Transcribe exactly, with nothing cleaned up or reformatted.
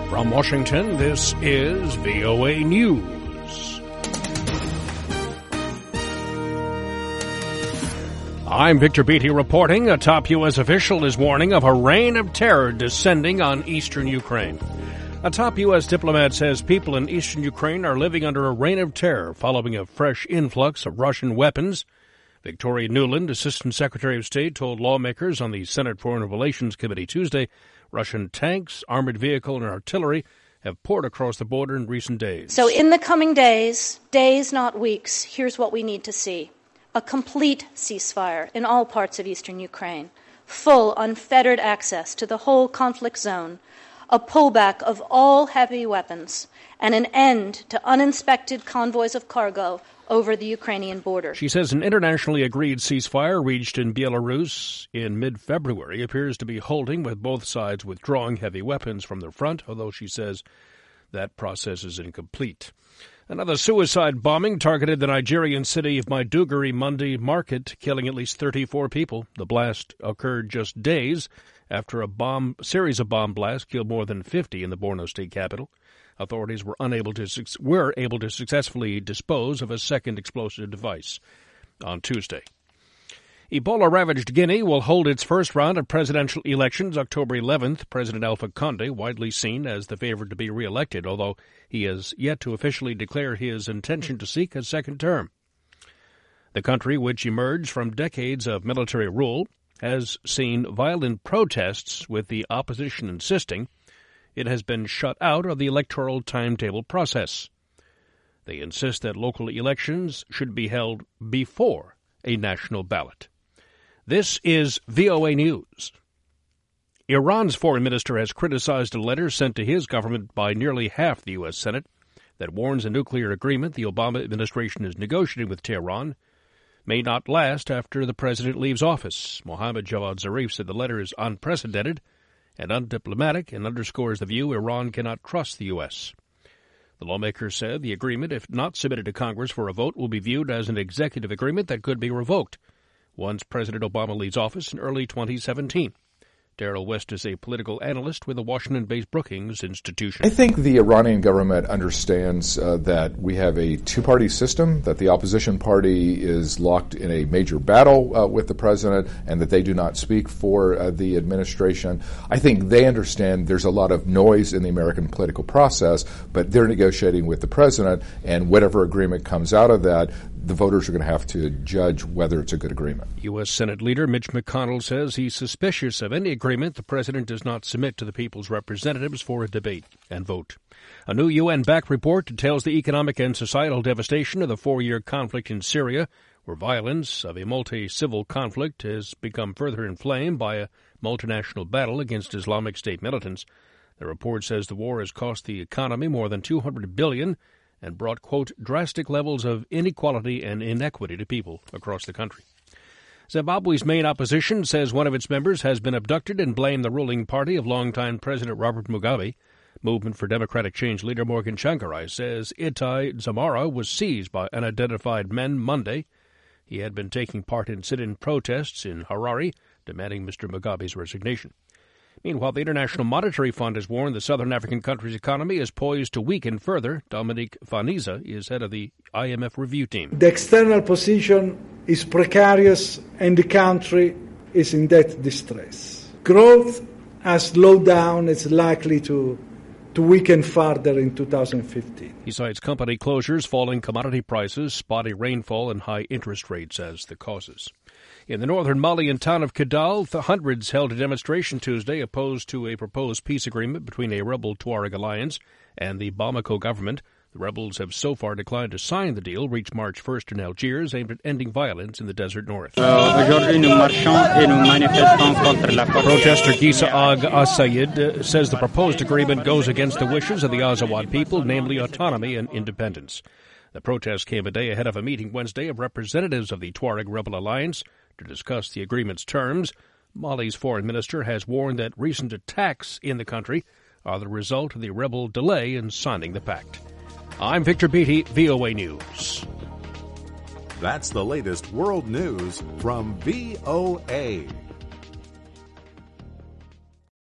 From Washington, this is V O A News. I'm Victor Beatty reporting. A top U S official is warning of a reign of terror descending on eastern Ukraine. A top U S diplomat says people in eastern Ukraine are living under a reign of terror following a fresh influx of Russian weapons. Victoria Nuland, Assistant Secretary of State, told lawmakers on the Senate Foreign Relations Committee Tuesday Russian tanks, armored vehicle, and artillery have poured across the border in recent days. So in the coming days, days not weeks, here's what we need to see. A complete ceasefire in all parts of eastern Ukraine, full unfettered access to the whole conflict zone, a pullback of all heavy weapons, and an end to uninspected convoys of cargo over the Ukrainian border. She says an internationally agreed ceasefire reached in Belarus in mid-February appears to be holding, with both sides withdrawing heavy weapons from the front, although she says that process is incomplete. Another suicide bombing targeted the Nigerian city of Maiduguri Monday market, killing at least thirty-four people. The blast occurred just days after a bomb series of bomb blasts killed more than fifty in the Borno state capital. Authorities were unable to were able to successfully dispose of a second explosive device on Tuesday. Ebola-ravaged Guinea will hold its first round of presidential elections October eleventh. President Alpha Conde, widely seen as the favorite to be re-elected, although he has yet to officially declare his intention to seek a second term. The country, which emerged from decades of military rule, has seen violent protests, with the opposition insisting it has been shut out of the electoral timetable process. They insist that local elections should be held before a national ballot. This is V O A News. Iran's foreign minister has criticized a letter sent to his government by nearly half the U S Senate that warns a nuclear agreement the Obama administration is negotiating with Tehran may not last after the president leaves office. Mohammad Javad Zarif said the letter is unprecedented and undiplomatic and underscores the view Iran cannot trust the U S. The lawmaker said the agreement, if not submitted to Congress for a vote, will be viewed as an executive agreement that could be revoked once President Obama leaves office in early twenty seventeen. Darrell West is a political analyst with the Washington-based Brookings Institution. I think the Iranian government understands uh, that we have a two-party system, that the opposition party is locked in a major battle uh, with the president, and that they do not speak for uh, the administration. I think they understand there's a lot of noise in the American political process, but they're negotiating with the president, and whatever agreement comes out of that, the voters are going to have to judge whether it's a good agreement. U S. Senate Leader Mitch McConnell says he's suspicious of any agreement the president does not submit to the people's representatives for a debate and vote. A new U N-backed report details the economic and societal devastation of the four-year conflict in Syria, where violence of a multi-civil conflict has become further inflamed by a multinational battle against Islamic State militants. The report says the war has cost the economy more than two hundred billion dollars and brought, quote, drastic levels of inequality and inequity to people across the country. Zimbabwe's main opposition says one of its members has been abducted and blamed the ruling party of longtime President Robert Mugabe. Movement for Democratic Change leader Morgan Tsvangirai says Itai Dzamara was seized by unidentified men Monday. He had been taking part in sit-in protests in Harare, demanding Mister Mugabe's resignation. Meanwhile, the International Monetary Fund has warned the southern African country's economy is poised to weaken further. Dominique Faniza is head of the I M F review team. The external position is precarious and the country is in debt distress. Growth has slowed down. It's likely to, to weaken further in two thousand fifteen. He cites company closures, falling commodity prices, spotty rainfall, and high interest rates as the causes. In the northern Malian town of Kidal, the hundreds held a demonstration Tuesday opposed to a proposed peace agreement between a rebel Tuareg alliance and the Bamako government. The rebels have so far declined to sign the deal, reached March first in Algiers, aimed at ending violence in the desert north. Protester Gisa Ag Asayid says the proposed agreement goes against the wishes of the Azawad people, namely autonomy and independence. The protest came a day ahead of a meeting Wednesday of representatives of the Tuareg Rebel Alliance to discuss the agreement's terms. Mali's foreign minister has warned that recent attacks in the country are the result of the rebel delay in signing the pact. I'm Victor Beatty, V O A News. That's the latest world news from V O A.